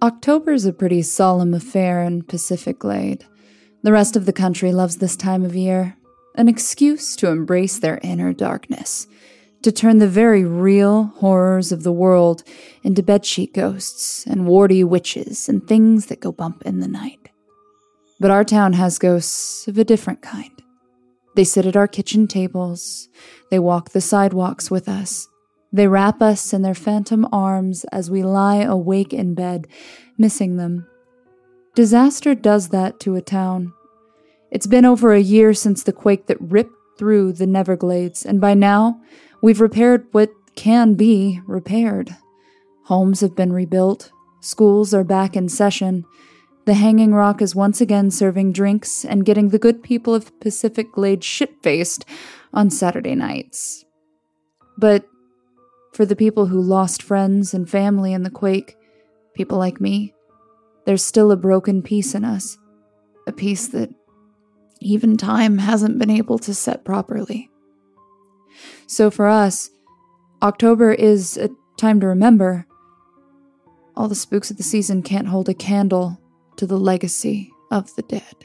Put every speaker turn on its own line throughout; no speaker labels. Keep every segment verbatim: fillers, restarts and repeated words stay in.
October's a pretty solemn affair in Pacific Glade. The rest of the country loves this time of year, an excuse to embrace their inner darkness, to turn the very real horrors of the world into bedsheet ghosts and warty witches and things that go bump in the night. But our town has ghosts of a different kind. They sit at our kitchen tables, they walk the sidewalks with us, they wrap us in their phantom arms as we lie awake in bed, missing them. Disaster does that to a town. It's been over a year since the quake that ripped through the Neverglades, and by now, we've repaired what can be repaired. Homes have been rebuilt, schools are back in session. The Hanging Rock is once again serving drinks and getting the good people of Pacific Glade shit-faced on Saturday nights. But for the people who lost friends and family in the quake, people like me, there's still a broken piece in us, a piece that even time hasn't been able to set properly. So for us, October is a time to remember. All the spooks of the season can't hold a candle to the legacy of the dead.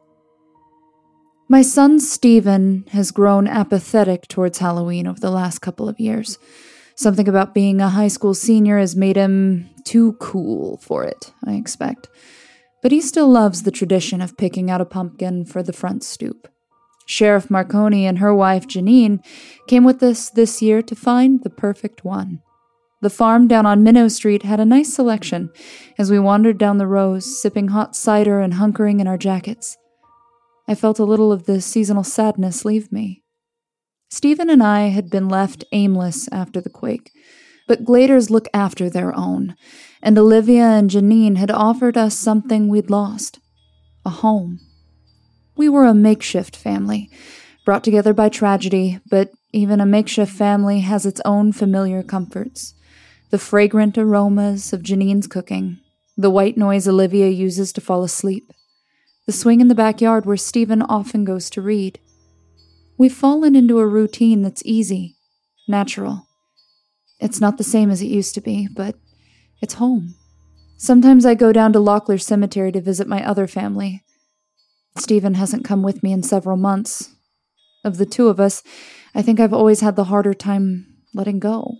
My son Stephen has grown apathetic towards Halloween over the last couple of years. Something about being a high school senior has made him too cool for it, I expect. But he still loves the tradition of picking out a pumpkin for the front stoop. Sheriff Marconi and her wife Janine came with us this year to find the perfect one. The farm down on Minnow Street had a nice selection as we wandered down the rows, sipping hot cider and hunkering in our jackets. I felt a little of the seasonal sadness leave me. Stephen and I had been left aimless after the quake, but Gladers look after their own, and Olivia and Janine had offered us something we'd lost, a home. We were a makeshift family, brought together by tragedy, but even a makeshift family has its own familiar comforts. The fragrant aromas of Janine's cooking, the white noise Olivia uses to fall asleep, the swing in the backyard where Stephen often goes to read. We've fallen into a routine that's easy, natural. It's not the same as it used to be, but it's home. Sometimes I go down to Locklear Cemetery to visit my other family. Stephen hasn't come with me in several months. Of the two of us, I think I've always had the harder time letting go.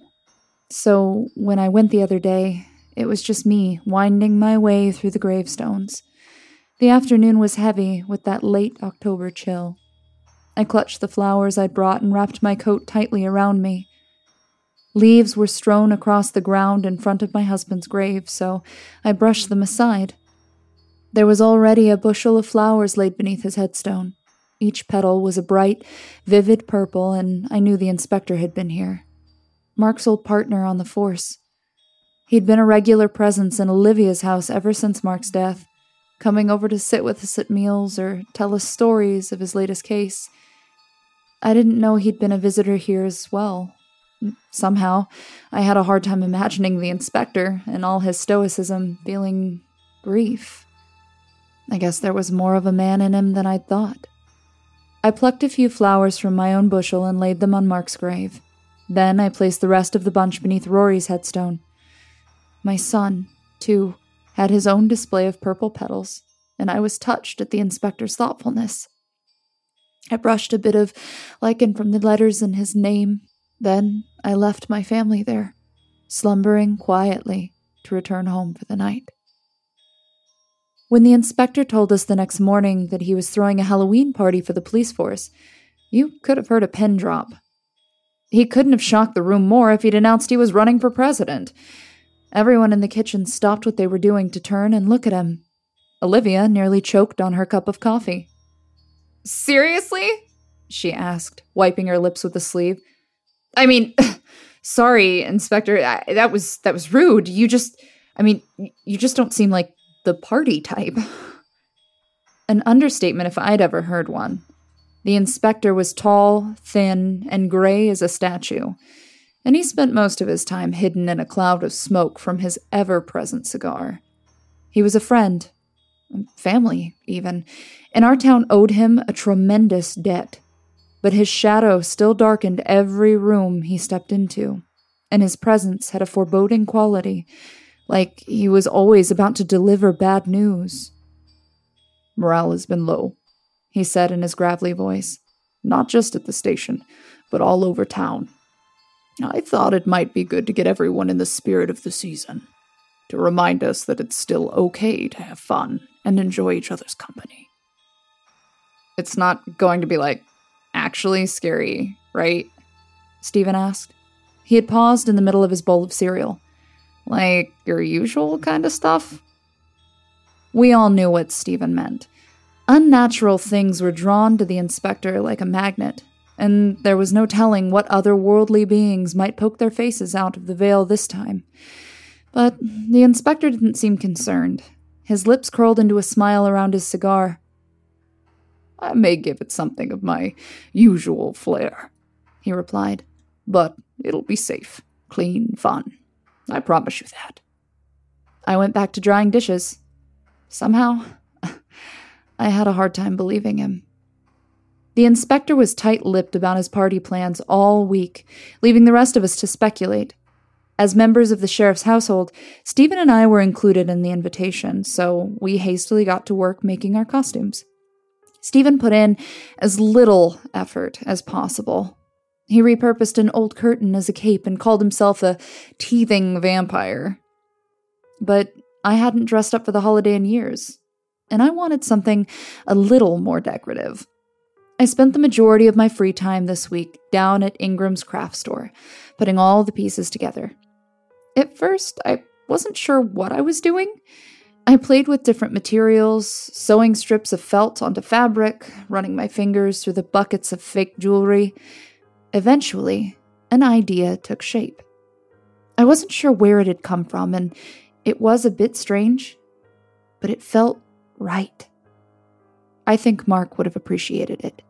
So when I went the other day, it was just me winding my way through the gravestones. The afternoon was heavy with that late October chill. I clutched the flowers I'd brought and wrapped my coat tightly around me. Leaves were strewn across the ground in front of my husband's grave, so I brushed them aside. There was already a bushel of flowers laid beneath his headstone. Each petal was a bright, vivid purple, and I knew the inspector had been here. Mark's old partner on the force. He'd been a regular presence in Olivia's house ever since Mark's death, coming over to sit with us at meals or tell us stories of his latest case. I didn't know he'd been a visitor here as well. Somehow, I had a hard time imagining the inspector, in all his stoicism, feeling grief. I guess there was more of a man in him than I'd thought. I plucked a few flowers from my own bushel and laid them on Mark's grave. Then I placed the rest of the bunch beneath Rory's headstone. My son, too, had his own display of purple petals, and I was touched at the inspector's thoughtfulness. I brushed a bit of lichen from the letters in his name. Then I left my family there, slumbering quietly to return home for the night. When the inspector told us the next morning that he was throwing a Halloween party for the police force, you could have heard a pin drop. He couldn't have shocked the room more if he'd announced he was running for president. Everyone in the kitchen stopped what they were doing to turn and look at him. Olivia nearly choked on her cup of coffee. "Seriously?" she asked, wiping her lips with a sleeve. I mean, sorry, Inspector, I, that was that was rude. You just, I mean, you just don't seem like the party type. An understatement if I'd ever heard one. The inspector was tall, thin, and gray as a statue, and he spent most of his time hidden in a cloud of smoke from his ever-present cigar. He was a friend, family even, and our town owed him a tremendous debt. But his shadow still darkened every room he stepped into, and his presence had a foreboding quality, like he was always about to deliver bad news.
"Morale has been low," he said in his gravelly voice. "Not just at the station, but all over town. I thought it might be good to get everyone in the spirit of the season, to remind us that it's still okay to have fun and enjoy each other's company."
"It's not going to be, like, actually scary, right?" Stephen asked. He had paused in the middle of his bowl of cereal. "Like, your usual kind of stuff?" We all knew what Stephen meant. Unnatural things were drawn to the inspector like a magnet, and there was no telling what otherworldly beings might poke their faces out of the veil this time. But the inspector didn't seem concerned. His lips curled into a smile around his cigar.
"I may give it something of my usual flair," he replied, "but it'll be safe, clean, fun. I promise you that."
I went back to drying dishes. Somehow, I had a hard time believing him. The inspector was tight-lipped about his party plans all week, leaving the rest of us to speculate. As members of the sheriff's household, Stephen and I were included in the invitation, so we hastily got to work making our costumes. Stephen put in as little effort as possible. He repurposed an old curtain as a cape and called himself a teething vampire. But I hadn't dressed up for the holiday in years, and I wanted something a little more decorative. I spent the majority of my free time this week down at Ingram's craft store, putting all the pieces together. At first, I wasn't sure what I was doing. I played with different materials, sewing strips of felt onto fabric, running my fingers through the buckets of fake jewelry. Eventually, an idea took shape. I wasn't sure where it had come from, and it was a bit strange, but it felt right. I think Mark would have appreciated it.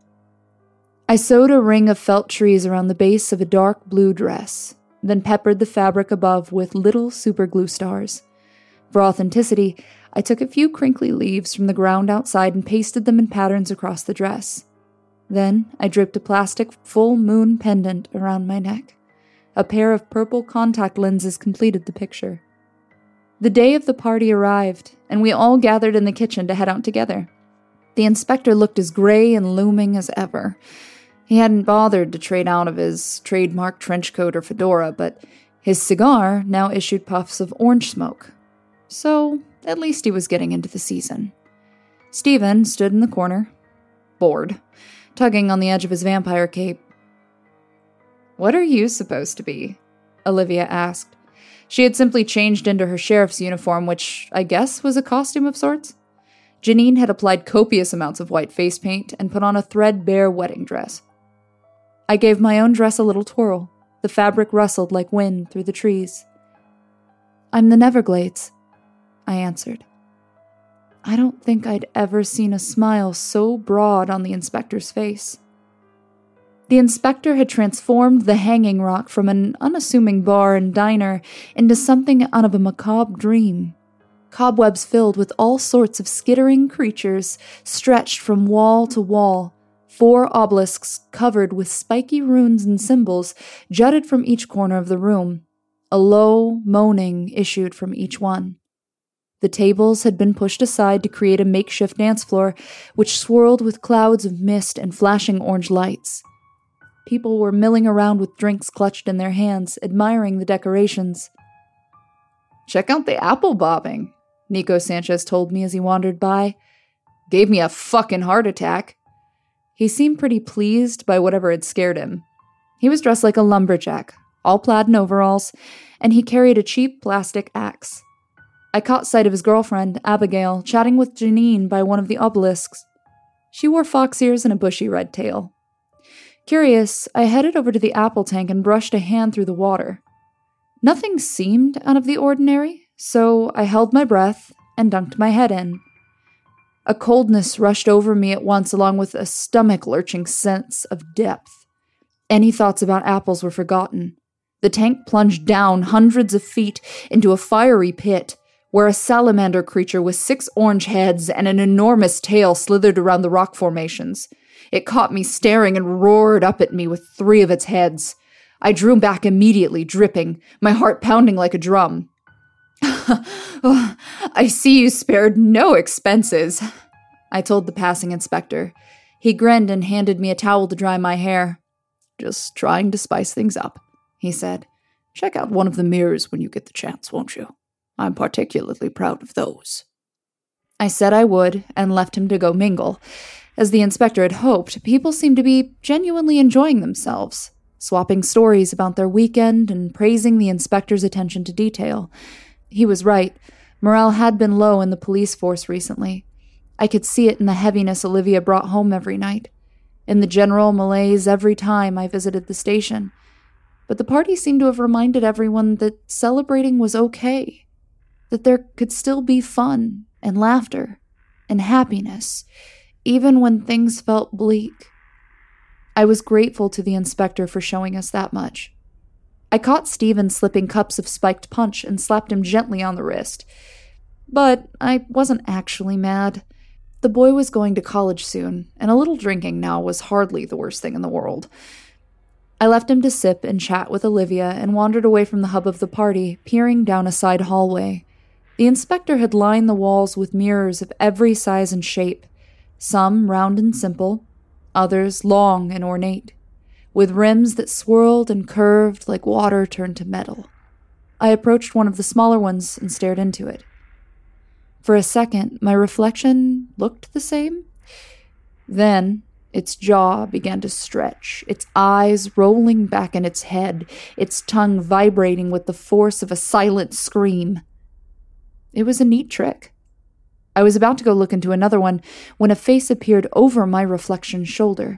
I sewed a ring of felt trees around the base of a dark blue dress, then peppered the fabric above with little superglue stars. For authenticity, I took a few crinkly leaves from the ground outside and pasted them in patterns across the dress. Then I dripped a plastic full moon pendant around my neck. A pair of purple contact lenses completed the picture. The day of the party arrived, and we all gathered in the kitchen to head out together. The inspector looked as gray and looming as ever. He hadn't bothered to trade out of his trademark trench coat or fedora, but his cigar now issued puffs of orange smoke. So, at least he was getting into the season. Stephen stood in the corner, bored, tugging on the edge of his vampire cape. "What are you supposed to be?" Olivia asked. She had simply changed into her sheriff's uniform, which I guess was a costume of sorts. Janine had applied copious amounts of white face paint and put on a threadbare wedding dress. I gave my own dress a little twirl. The fabric rustled like wind through the trees. "I'm the Neverglades," I answered. I don't think I'd ever seen a smile so broad on the inspector's face. The inspector had transformed the Hanging Rock from an unassuming bar and diner into something out of a macabre dream. Cobwebs filled with all sorts of skittering creatures stretched from wall to wall. Four obelisks covered with spiky runes and symbols jutted from each corner of the room. A low moaning issued from each one. The tables had been pushed aside to create a makeshift dance floor, which swirled with clouds of mist and flashing orange lights. People were milling around with drinks clutched in their hands, admiring the decorations. "Check out the apple bobbing," Nico Sanchez told me as he wandered by. "Gave me a fucking heart attack." He seemed pretty pleased by whatever had scared him. He was dressed like a lumberjack, all plaid in overalls, and he carried a cheap plastic axe. I caught sight of his girlfriend, Abigail, chatting with Janine by one of the obelisks. She wore fox ears and a bushy red tail. Curious, I headed over to the apple tank and brushed a hand through the water. Nothing seemed out of the ordinary, so I held my breath and dunked my head in. A coldness rushed over me at once, along with a stomach-lurching sense of depth. Any thoughts about apples were forgotten. The tank plunged down hundreds of feet into a fiery pit, where a salamander creature with six orange heads and an enormous tail slithered around the rock formations. It caught me staring and roared up at me with three of its heads. I drew back immediately, dripping, my heart pounding like a drum. Oh, I see you spared no expenses, I told the passing inspector. He grinned and handed me a towel to dry my hair.
Just trying to spice things up, he said. Check out one of the mirrors when you get the chance, won't you? I'm particularly proud of those.
I said I would and left him to go mingle. As the inspector had hoped, people seemed to be genuinely enjoying themselves, swapping stories about their weekend and praising the inspector's attention to detail. He was right. Morale had been low in the police force recently. I could see it in the heaviness Olivia brought home every night, in the general malaise every time I visited the station. But the party seemed to have reminded everyone that celebrating was okay, that there could still be fun and laughter and happiness, even when things felt bleak. I was grateful to the inspector for showing us that much. I caught Stephen slipping cups of spiked punch and slapped him gently on the wrist. But I wasn't actually mad. The boy was going to college soon, and a little drinking now was hardly the worst thing in the world. I left him to sip and chat with Olivia and wandered away from the hub of the party, peering down a side hallway. The inspector had lined the walls with mirrors of every size and shape, some round and simple, others long and ornate, with rims that swirled and curved like water turned to metal. I approached one of the smaller ones and stared into it. For a second, my reflection looked the same. Then, its jaw began to stretch, its eyes rolling back in its head, its tongue vibrating with the force of a silent scream. It was a neat trick. I was about to go look into another one when a face appeared over my reflection's shoulder.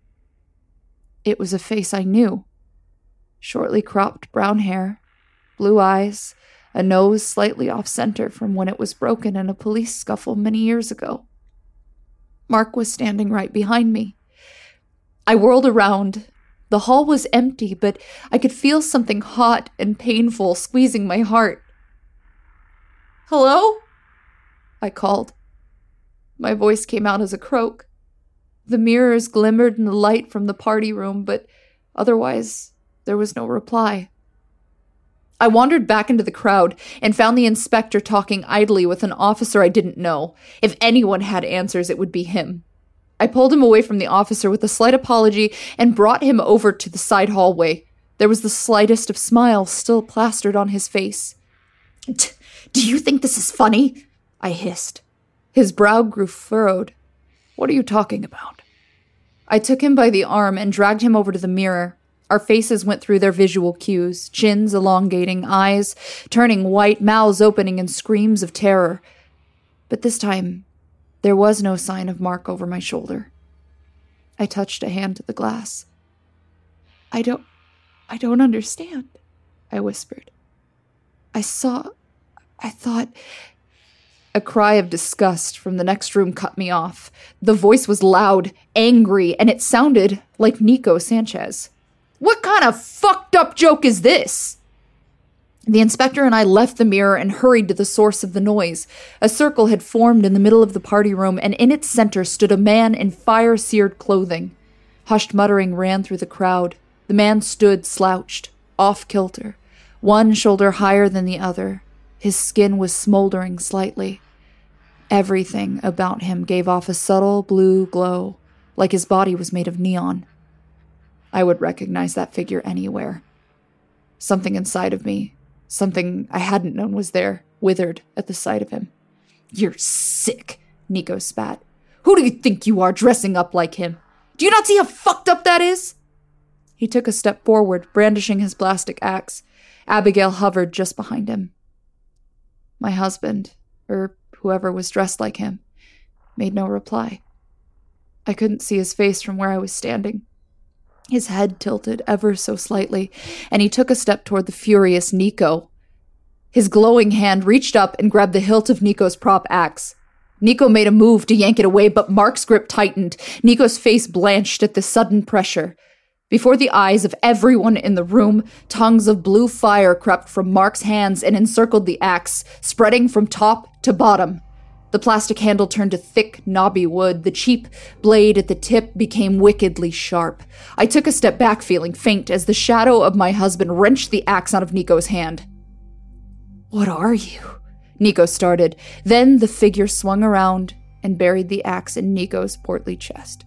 It was a face I knew. Shortly cropped brown hair, blue eyes, a nose slightly off-center from when it was broken in a police scuffle many years ago. Mark was standing right behind me. I whirled around. The hall was empty, but I could feel something hot and painful squeezing my heart. "Hello?" I called. My voice came out as a croak. The mirrors glimmered in the light from the party room, but otherwise there was no reply. I wandered back into the crowd and found the inspector talking idly with an officer I didn't know. If anyone had answers, it would be him. I pulled him away from the officer with a slight apology and brought him over to the side hallway. There was the slightest of smiles still plastered on his face. "Do you think this is funny?" I hissed. His brow grew furrowed. "What are you talking about?" I took him by the arm and dragged him over to the mirror. Our faces went through their visual cues, chins elongating, eyes turning white, mouths opening in screams of terror. But this time, there was no sign of Mark over my shoulder. I touched a hand to the glass. I don't, I don't understand, I whispered. I saw, I thought... A cry of disgust from the next room cut me off. The voice was loud, angry, and it sounded like Nico Sanchez. "What kind of fucked up joke is this?" The inspector and I left the mirror and hurried to the source of the noise. A circle had formed in the middle of the party room, and in its center stood a man in fire-seared clothing. Hushed muttering ran through the crowd. The man stood slouched, off-kilter, one shoulder higher than the other. His skin was smoldering slightly. Everything about him gave off a subtle blue glow, like his body was made of neon. I would recognize that figure anywhere. Something inside of me, something I hadn't known was there, withered at the sight of him. "You're sick," Nico spat. "Who do you think you are, dressing up like him? Do you not see how fucked up that is?" He took a step forward, brandishing his plastic axe. Abigail hovered just behind him. My husband, or whoever was dressed like him, made no reply. I couldn't see his face from where I was standing. His head tilted ever so slightly, and he took a step toward the furious Nico. His glowing hand reached up and grabbed the hilt of Nico's prop axe. Nico made a move to yank it away, but Mark's grip tightened. Nico's face blanched at the sudden pressure. Before the eyes of everyone in the room, tongues of blue fire crept from Mark's hands and encircled the axe, spreading from top to bottom. The plastic handle turned to thick, knobby wood. The cheap blade at the tip became wickedly sharp. I took a step back, feeling faint, as the shadow of my husband wrenched the axe out of Nico's hand. What are you? Nico started. Then the figure swung around and buried the axe in Nico's portly chest.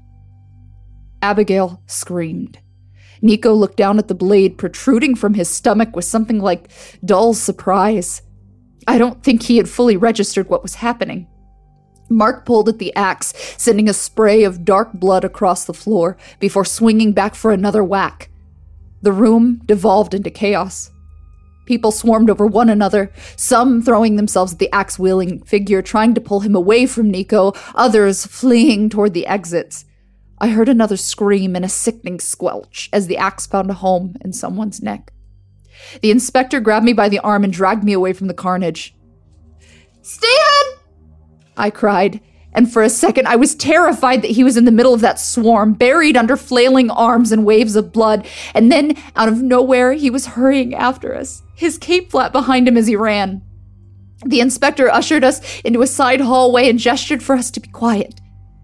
Abigail screamed. Nico looked down at the blade protruding from his stomach with something like dull surprise. I don't think he had fully registered what was happening. Mark pulled at the axe, sending a spray of dark blood across the floor before swinging back for another whack. The room devolved into chaos. People swarmed over one another, some throwing themselves at the axe-wielding figure, trying to pull him away from Nico, others fleeing toward the exits. I heard another scream and a sickening squelch as the axe found a home in someone's neck. The inspector grabbed me by the arm and dragged me away from the carnage. "Stephen!" I cried, and for a second I was terrified that he was in the middle of that swarm, buried under flailing arms and waves of blood, and then, out of nowhere, he was hurrying after us, his cape flap behind him as he ran. The inspector ushered us into a side hallway and gestured for us to be quiet.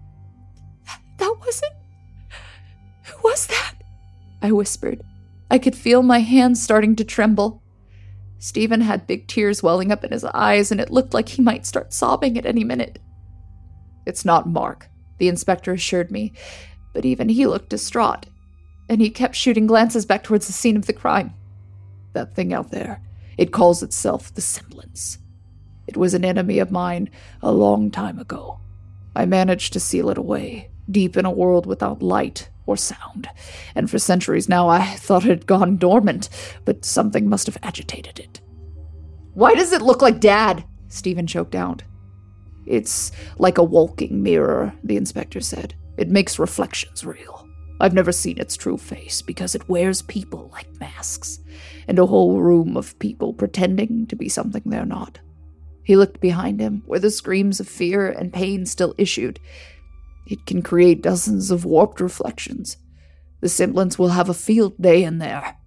"That wasn't... Who was that?" I whispered. I could feel my hands starting to tremble. Stephen had big tears welling up in his eyes, and it looked like he might start sobbing at any minute. "It's not Mark," the inspector assured me, but even he looked distraught, and he kept shooting glances back towards the scene of the crime. "That thing out there, it calls itself the Semblance. It was an enemy of mine a long time ago. I managed to seal it away, deep in a world without light or sound, and for centuries now I thought it had gone dormant, but something must have agitated it." "Why does it look like Dad?" Stephen choked out. "It's like a walking mirror," the inspector said. "It makes reflections real. I've never seen its true face because it wears people like masks, and a whole room of people pretending to be something they're not." He looked behind him, where the screams of fear and pain still issued. "It can create dozens of warped reflections. The Semblance will have a field day in there."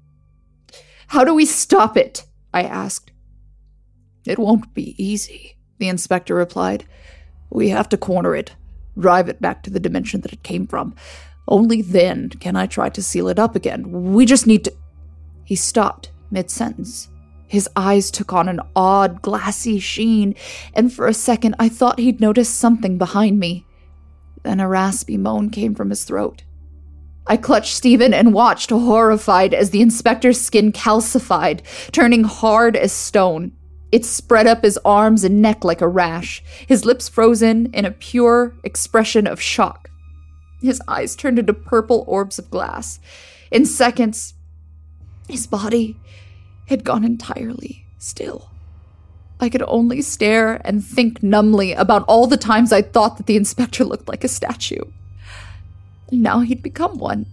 "How do we stop it?" I asked. "It won't be easy," the inspector replied. "We have to corner it, drive it back to the dimension that it came from. Only then can I try to seal it up again. We just need to—" He stopped mid-sentence. His eyes took on an odd, glassy sheen, and for a second I thought he'd noticed something behind me. Then a raspy moan came from his throat. I clutched Stephen and watched, horrified, as the inspector's skin calcified, turning hard as stone. It spread up his arms and neck like a rash, his lips frozen in a pure expression of shock. His eyes turned into purple orbs of glass. In seconds, his body had gone entirely still. I could only stare and think numbly about all the times I'd thought that the inspector looked like a statue. And now he'd become one.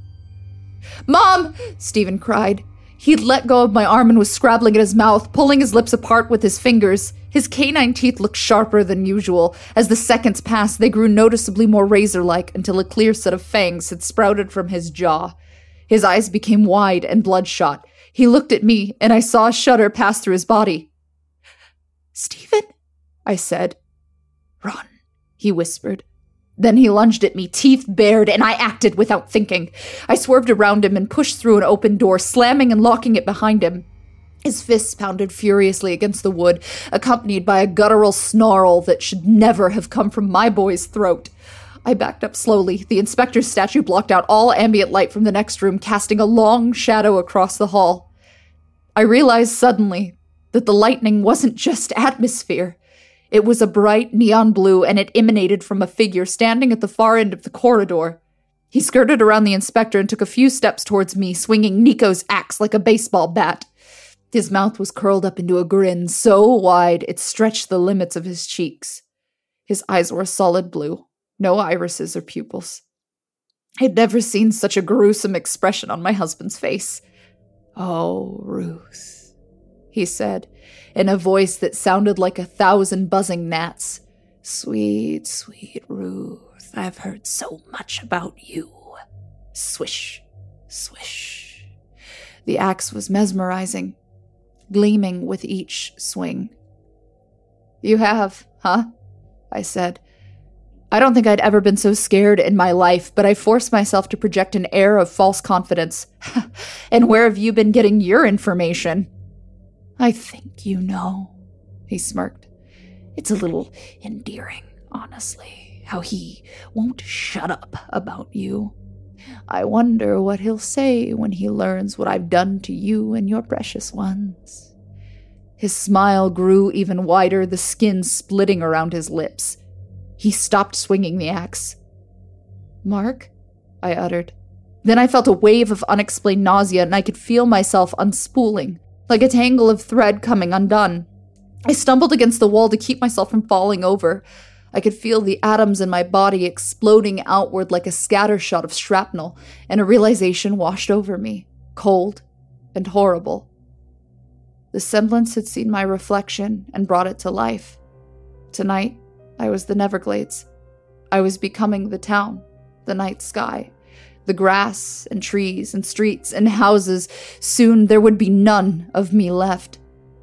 "Mom!" Stephen cried. He'd let go of my arm and was scrabbling at his mouth, pulling his lips apart with his fingers. His canine teeth looked sharper than usual. As the seconds passed, they grew noticeably more razor-like until a clear set of fangs had sprouted from his jaw. His eyes became wide and bloodshot. He looked at me, and I saw a shudder pass through his body. "Stephen," I said. "Run," he whispered. Then he lunged at me, teeth bared, and I acted without thinking. I swerved around him and pushed through an open door, slamming and locking it behind him. His fists pounded furiously against the wood, accompanied by a guttural snarl that should never have come from my boy's throat. I backed up slowly. The inspector's statue blocked out all ambient light from the next room, casting a long shadow across the hall. I realized suddenly that the lightning wasn't just atmosphere. It was a bright neon blue, and it emanated from a figure standing at the far end of the corridor. He skirted around the inspector and took a few steps towards me, swinging Nico's axe like a baseball bat. His mouth was curled up into a grin so wide it stretched the limits of his cheeks. His eyes were a solid blue, no irises or pupils. I'd never seen such a gruesome expression on my husband's face. "Oh, Ruth," he said, in a voice that sounded like a thousand buzzing gnats. "Sweet, sweet Ruth, I've heard so much about you." Swish, swish. The axe was mesmerizing, gleaming with each swing. "You have, huh?" I said. I don't think I'd ever been so scared in my life, but I forced myself to project an air of false confidence. "And where have you been getting your information?"
I think you know, he smirked. It's a little endearing, honestly, how he won't shut up about you. I wonder what he'll say when he learns what I've done to you and your precious ones. His smile grew even wider, the skin splitting around his lips. He stopped swinging the axe. Mark? I uttered. Then I felt a wave of unexplained nausea, and I could feel myself unspooling, like a tangle of thread coming undone. I stumbled against the wall to keep myself from falling over. I could feel the atoms in my body exploding outward like a scattershot of shrapnel, and a realization washed over me, cold and horrible. The semblance had seen my reflection and brought it to life. Tonight, I was the Neverglades. I was becoming the town, the night sky, the grass and trees and streets and houses. Soon there would be none of me left.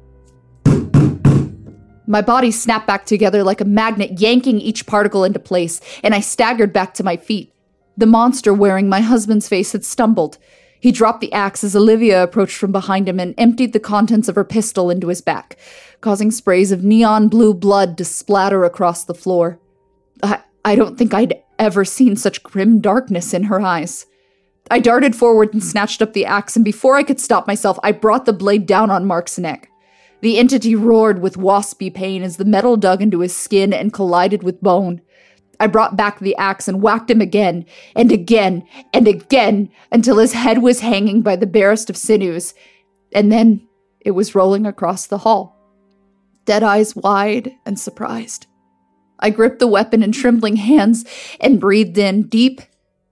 My body snapped back together like a magnet, yanking each particle into place, and I staggered back to my feet. The monster wearing my husband's face had stumbled. He dropped the axe as Olivia approached from behind him and emptied the contents of her pistol into his back, causing sprays of neon blue blood to splatter across the floor. I, I don't think I'd ever seen such grim darkness in her eyes. I darted forward and snatched up the axe, and before I could stop myself, I brought the blade down on Mark's neck. The entity roared with waspy pain as the metal dug into his skin and collided with bone. I brought back the axe and whacked him again, and again, and again, until his head was hanging by the barest of sinews, and then it was rolling across the hall, dead eyes wide and surprised. I gripped the weapon in trembling hands and breathed in deep,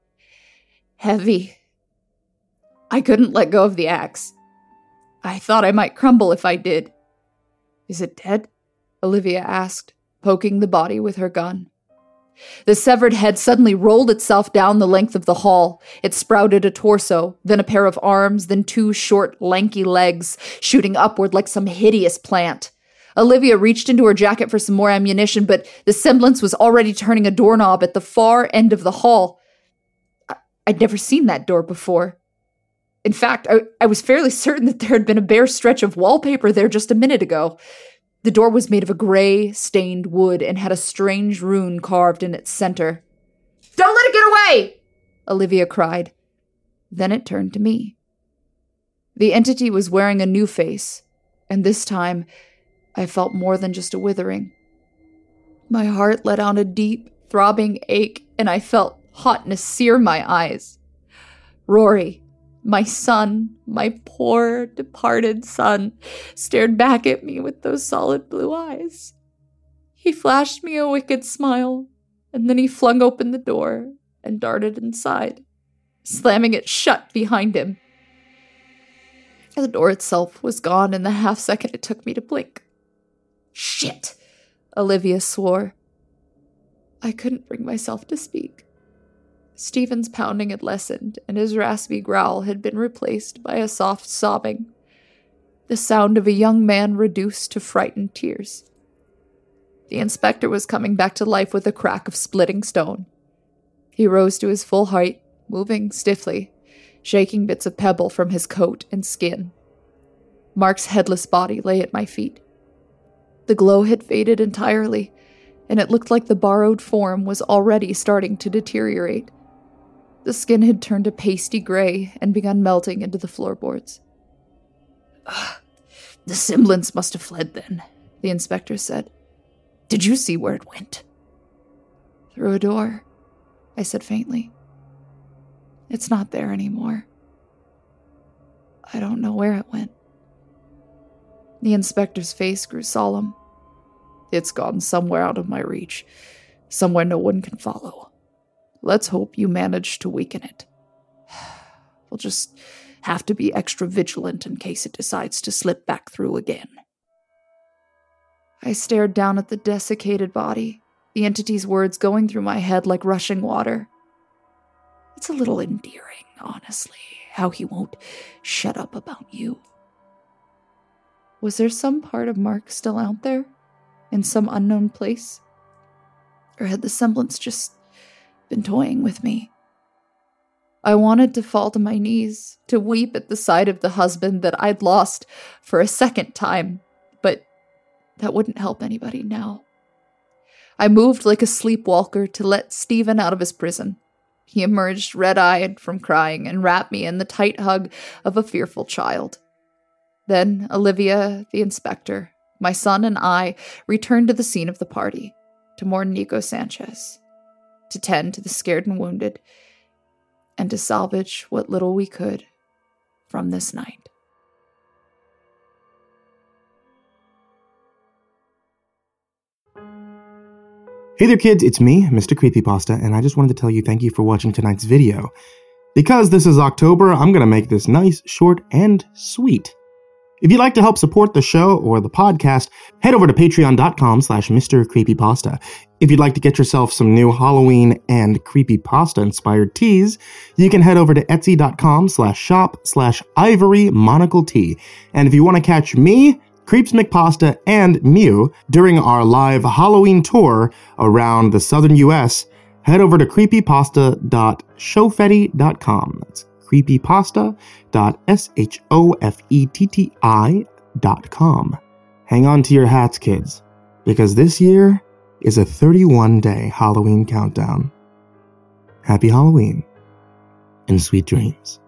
heavy. I couldn't let go of the axe. I thought I might crumble if I did. Is it dead? Olivia asked, poking the body with her gun. The severed head suddenly rolled itself down the length of the hall. It sprouted a torso, then a pair of arms, then two short, lanky legs, shooting upward like some hideous plant. Olivia reached into her jacket for some more ammunition, but the semblance was already turning a doorknob at the far end of the hall. I- I'd never seen that door before. In fact, I, I was fairly certain that there had been a bare stretch of wallpaper there just a minute ago. The door was made of a gray, stained wood and had a strange rune carved in its center. "Don't let it get away!" Olivia cried. Then it turned to me. The entity was wearing a new face, and this time I felt more than just a withering. My heart let out a deep, throbbing ache, and I felt hotness sear my eyes. Rory, my son, my poor, departed son, stared back at me with those solid blue eyes. He flashed me a wicked smile, and then he flung open the door and darted inside, slamming it shut behind him. The door itself was gone in the half second it took me to blink. "Shit!" Olivia swore. I couldn't bring myself to speak. Stephen's pounding had lessened, and his raspy growl had been replaced by a soft sobbing, the sound of a young man reduced to frightened tears. The inspector was coming back to life with a crack of splitting stone. He rose to his full height, moving stiffly, shaking bits of pebble from his coat and skin. Mark's headless body lay at my feet. The glow had faded entirely, and it looked like the borrowed form was already starting to deteriorate. The skin had turned a pasty gray and begun melting into the floorboards. "Ugh, the semblance must have fled then," the inspector said. "Did you see where it went?" "Through a door," I said faintly. "It's not there anymore. I don't know where it went." The inspector's face grew solemn. "It's gone somewhere out of my reach, somewhere no one can follow. Let's hope you manage to weaken it. We'll just have to be extra vigilant in case it decides to slip back through again." I stared down at the desiccated body, the entity's words going through my head like rushing water. It's a little endearing, honestly, how he won't shut up about you. Was there some part of Mark still out there, in some unknown place? Or had the semblance just been toying with me?
I wanted to fall to my knees, to weep at the sight of the husband that I'd lost for a second time, but that wouldn't help anybody now. I moved like a sleepwalker to let Stephen out of his prison. He emerged red-eyed from crying and wrapped me in the tight hug of a fearful child. Then Olivia, the inspector, my son, and I returned to the scene of the party, to mourn Nico Sanchez, to tend to the scared and wounded, and to salvage what little we could from this night.
Hey there kids, it's me, Mister Creepypasta, and I just wanted to tell you thank you for watching tonight's video. Because this is October, I'm gonna make this nice, short, and sweet. If you'd like to help support the show or the podcast, head over to patreon.com slash Mr. Creepypasta. If you'd like to get yourself some new Halloween and creepypasta-inspired teas, you can head over to etsy.com slash shop slash ivory monocle tea. And if you want to catch me, Creeps McPasta, and Mew during our live Halloween tour around the southern U S, head over to creepypasta dot shofetti dot com. That's creepypasta dot shofetti dot com. Hang on to your hats, kids, because this year is a thirty-one day Halloween countdown. Happy Halloween and sweet dreams.